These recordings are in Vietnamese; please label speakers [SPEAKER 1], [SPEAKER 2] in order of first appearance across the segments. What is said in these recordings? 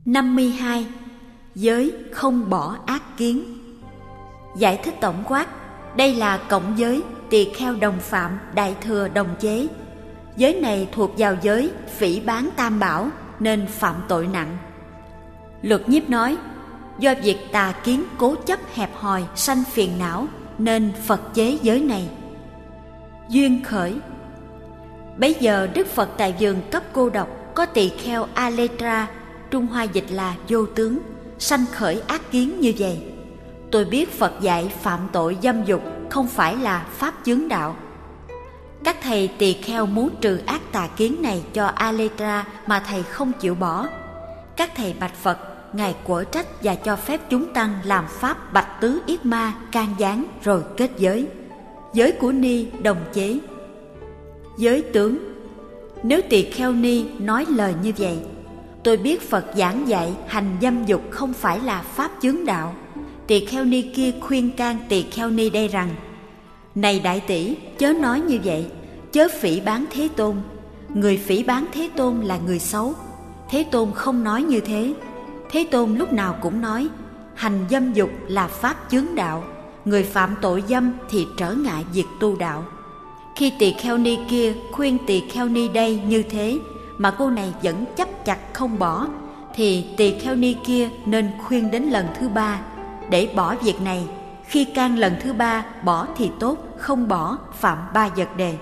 [SPEAKER 1] 52. Giới không bỏ ác kiến. Giải thích tổng quát, đây là cộng giới tỳ kheo đồng phạm đại thừa đồng chế. Giới này thuộc vào giới phỉ báng tam bảo nên phạm tội nặng. Luật Nhiếp nói, do việc tà kiến cố chấp hẹp hòi sanh phiền não nên Phật chế giới này. Duyên khởi. Bấy giờ Đức Phật tại vườn cấp cô độc có tỳ kheo Aletra, Trung Hoa dịch là vô tướng, sanh khởi ác kiến như vậy. Tôi biết Phật dạy phạm tội dâm dục không phải là pháp chướng đạo. Các thầy tỳ kheo muốn trừ ác tà kiến này cho Aletra mà thầy không chịu bỏ. Các thầy bạch Phật, Ngài quở trách và cho phép chúng tăng làm pháp bạch tứ yết ma can gián rồi kết giới. Giới của Ni đồng chế. Giới tướng. Nếu tỳ kheo Ni nói lời như vậy, tôi biết Phật giảng dạy hành dâm dục không phải là pháp chướng đạo. Tỳ kheo Ni kia khuyên can tỳ kheo Ni đây rằng, này đại tỷ, chớ nói như vậy, chớ phỉ báng Thế Tôn. Người phỉ báng Thế Tôn là người xấu. Thế Tôn không nói như thế. Thế Tôn lúc nào cũng nói, hành dâm dục là pháp chướng đạo, người phạm tội dâm thì trở ngại việc tu đạo. Khi tỳ kheo Ni kia khuyên tỳ kheo Ni đây như thế mà cô này vẫn chấp chặt không bỏ, thì tỳ kheo Ni kia nên khuyên đến lần thứ ba để bỏ việc này. Khi can lần thứ ba bỏ thì tốt, không bỏ phạm ba vật đề.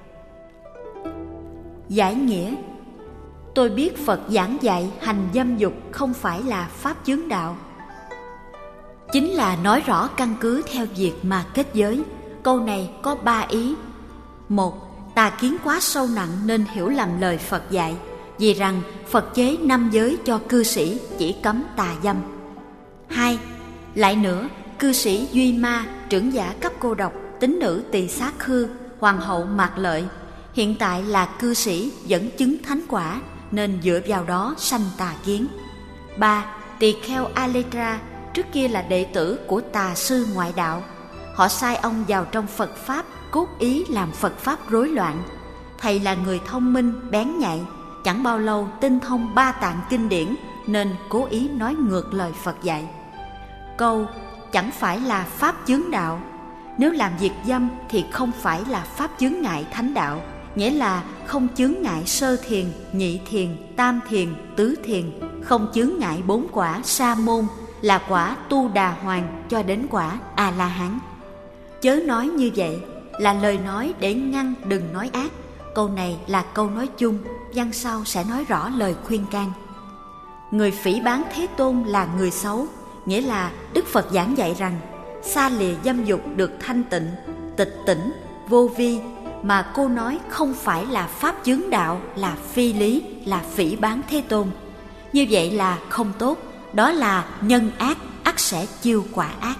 [SPEAKER 1] Giải nghĩa. Tôi biết Phật giảng dạy hành dâm dục không phải là pháp chướng đạo, chính là nói rõ căn cứ theo việc mà kết giới. Câu này có ba ý. Một, tà kiến quá sâu nặng nên hiểu lầm lời Phật dạy, vì rằng Phật chế 5 giới cho cư sĩ chỉ cấm tà dâm. Hai, lại nữa, cư sĩ Duy Ma, trưởng giả cấp cô độc, tín nữ Tỳ Xá Khư, hoàng hậu Mạc Lợi, hiện tại là cư sĩ vẫn chứng thánh quả nên dựa vào đó sanh tà kiến. Ba, tỳ kheo Aletra trước kia là đệ tử của tà sư ngoại đạo. Họ sai ông vào trong Phật Pháp, cốt ý làm Phật Pháp rối loạn. Thầy là người thông minh, bén nhạy, chẳng bao lâu tinh thông 3 tạng kinh điển nên cố ý nói ngược lời Phật dạy. Câu chẳng phải là pháp chướng đạo, nếu làm việc dâm thì không phải là pháp chướng ngại thánh đạo, nghĩa là không chướng ngại sơ thiền, nhị thiền, tam thiền, tứ thiền, không chướng ngại 4 quả sa môn là quả tu đà hoàng cho đến quả a la hán. Chớ nói như vậy là lời nói để ngăn đừng nói ác. Câu này là câu nói chung, văn sau sẽ nói rõ lời khuyên can. Người phỉ báng Thế Tôn là người xấu, nghĩa là Đức Phật giảng dạy rằng xa lìa dâm dục được thanh tịnh, tịch tỉnh, vô vi, mà cô nói không phải là pháp chướng đạo, là phi lý, là phỉ báng Thế Tôn. Như vậy là không tốt, đó là nhân ác, ắt sẽ chiêu quả ác.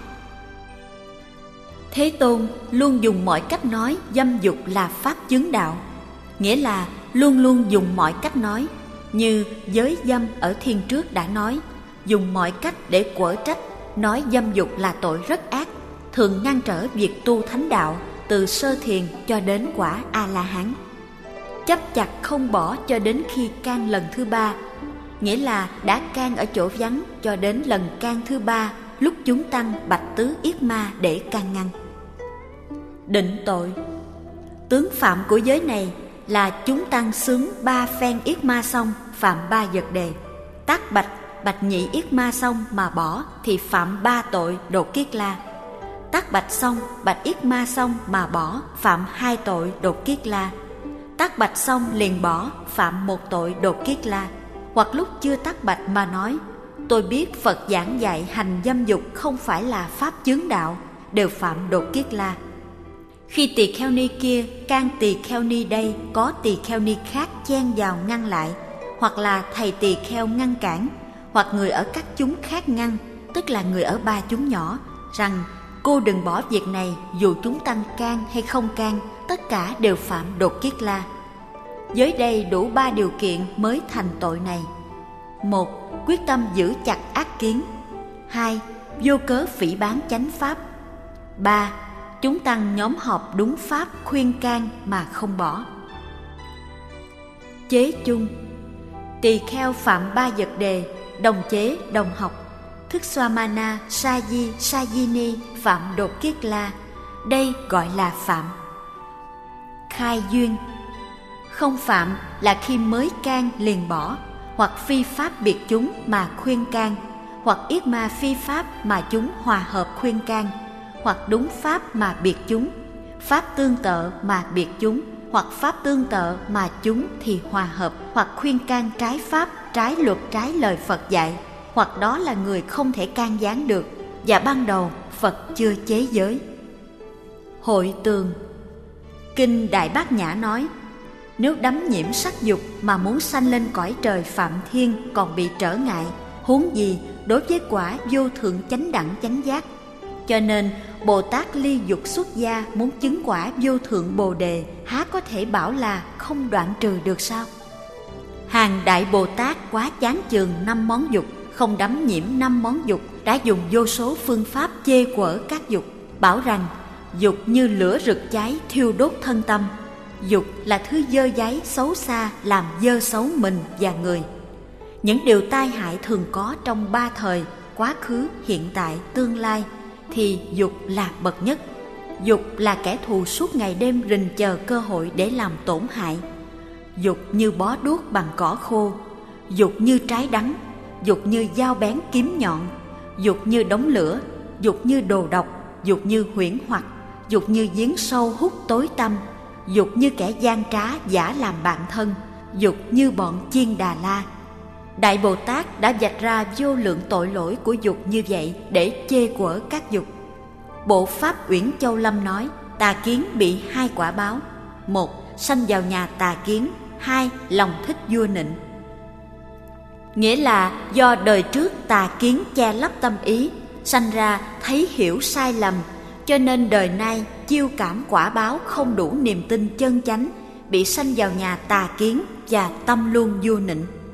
[SPEAKER 1] Thế Tôn luôn dùng mọi cách nói dâm dục là pháp chướng đạo, nghĩa là luôn luôn dùng mọi cách nói, như giới dâm ở thiên trước đã nói, dùng mọi cách để quở trách, nói dâm dục là tội rất ác, thường ngăn trở việc tu thánh đạo từ sơ thiền cho đến quả A-la-hán. Chấp chặt không bỏ cho đến khi can lần thứ ba, nghĩa là đã can ở chỗ vắng cho đến lần can thứ ba, lúc chúng tăng bạch tứ yết ma để can ngăn. Định tội. Tướng phạm của giới này là chúng tăng xướng 3 phen yết ma xong phạm 3 vật đề. Tác bạch nhị yết ma xong mà bỏ thì phạm 3 tội đột kiết la. Tác bạch xong bạch yết ma xong mà bỏ phạm 2 tội đột kiết la. Tác bạch xong liền bỏ phạm 1 tội đột kiết la. Hoặc lúc chưa tác bạch mà nói, tôi biết Phật giảng dạy hành dâm dục không phải là pháp chướng đạo, đều phạm đột kiết la. Khi tỳ kheo ni kia can tỳ kheo ni đây có tỳ kheo ni khác chen vào ngăn lại, hoặc là thầy tỳ kheo ngăn cản, hoặc người ở các chúng khác ngăn, tức là người ở 3 chúng nhỏ, rằng cô đừng bỏ việc này, dù chúng tăng can hay không can, tất cả đều phạm đột kiết la. Giới đây đủ 3 điều kiện mới thành tội này. 1. Quyết tâm giữ chặt ác kiến. 2. Vô cớ phỉ báng chánh pháp. 3. Chúng tăng nhóm họp đúng pháp khuyên can mà không bỏ. Chế chung. Tỳ kheo phạm 3 vật đề, đồng chế, đồng học, thức Swamana, Saji, Sajini, phạm đột kiết la. Đây gọi là phạm. Khai duyên. Không phạm là khi mới can liền bỏ, hoặc phi pháp biệt chúng mà khuyên can, hoặc yết ma phi pháp mà chúng hòa hợp khuyên can, hoặc đúng pháp mà biệt chúng, pháp tương tự mà biệt chúng, hoặc pháp tương tự mà chúng thì hòa hợp, hoặc khuyên can trái pháp, trái luật, trái lời Phật dạy, hoặc đó là người không thể can gián được, và ban đầu Phật chưa chế giới. Hội tường. Kinh Đại Bát Nhã nói, nếu đắm nhiễm sắc dục mà muốn sanh lên cõi trời Phạm Thiên còn bị trở ngại, huống gì đối với quả vô thượng chánh đẳng chánh giác. Cho nên Bồ Tát ly dục xuất gia muốn chứng quả vô thượng Bồ Đề, há có thể bảo là không đoạn trừ được sao? Hàng Đại Bồ Tát quá chán chường 5 món dục, không đắm nhiễm 5 món dục, đã dùng vô số phương pháp chê quở các dục, bảo rằng dục như lửa rực cháy thiêu đốt thân tâm. Dục là thứ dơ dáy xấu xa, làm dơ xấu mình và người. Những điều tai hại thường có trong 3 thời, quá khứ, hiện tại, tương lai, thì dục là bậc nhất. Dục là kẻ thù suốt ngày đêm rình chờ cơ hội để làm tổn hại. Dục như bó đuốc bằng cỏ khô, dục như trái đắng, dục như dao bén kiếm nhọn, dục như đống lửa, dục như đồ độc, dục như huyễn hoặc, dục như giếng sâu hút tối tăm, dục như kẻ gian trá giả làm bạn thân, dục như bọn chiên Đà La. Đại Bồ Tát đã vạch ra vô lượng tội lỗi của dục như vậy để chê quở các dục. Bộ Pháp Uyển Châu Lâm nói, tà kiến bị 2 quả báo: 1. Sanh vào nhà tà kiến; 2. Lòng thích vua nịnh. Nghĩa là do đời trước tà kiến che lấp tâm ý, sanh ra thấy hiểu sai lầm, cho nên đời nay chiêu cảm quả báo không đủ niềm tin chân chánh, bị sanh vào nhà tà kiến và tâm luôn vua nịnh.